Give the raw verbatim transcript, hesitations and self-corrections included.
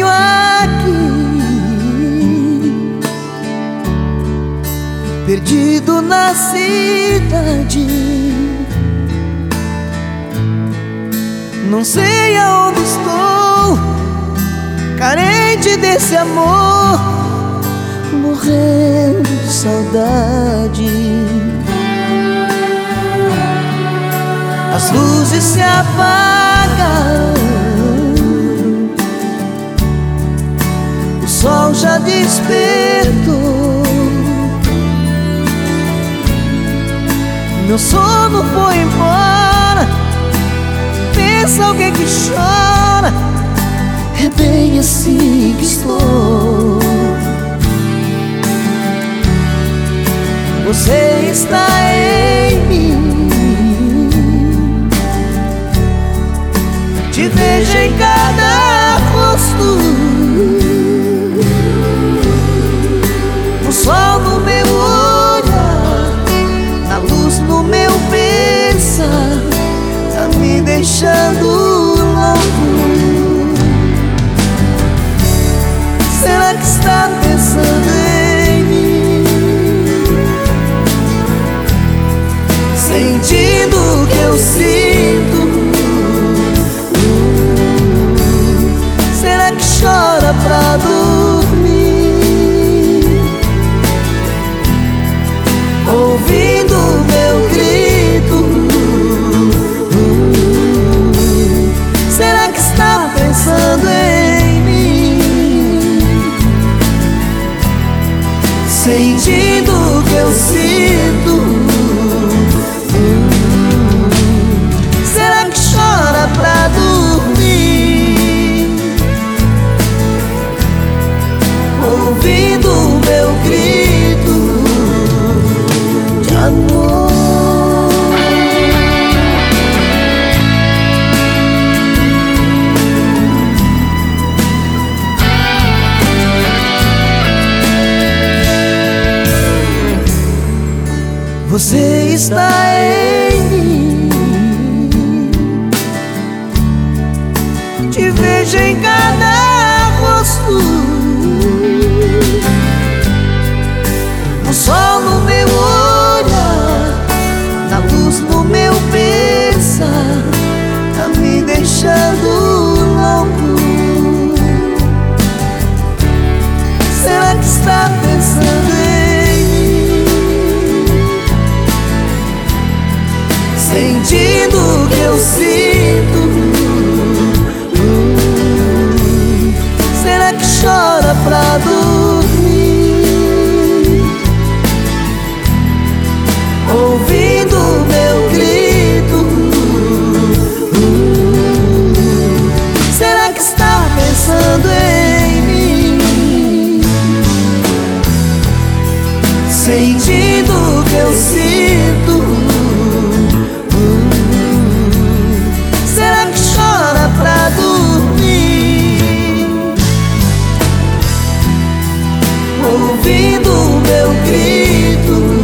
sozinho aqui, perdido na cidade. Não sei aonde estou, carente desse amor, morrendo de saudade. As luzes se apagam, o sol já despertou. Meu sono foi embora, pensa alguém que chora, é bem assim que estou. Você está em mim, te vejo em cada rosto, no sol no meu olhar, na luz no meu pensar, tá me deixando louco. Será que está pensando em mim, sentindo o que eu sinto? Será que chora pra dormir, ouvindo o meu grito? Será que está pensando em mim, sentindo o que eu sinto? Será que chora pra dormir, ouvindo o meu grito de amor? Você está em mim, te vejo em cada rosto, no sol no meu olhar, na luz no meu pensar, tá me deixando louco. Será que está pensando em mim, sentindo o que eu sinto? Será que chora pra dormir, ouvindo o meu grito? Será que está pensando em mim, sentindo o que eu sinto? Será que chora pra dormir, ouvindo o meu grito?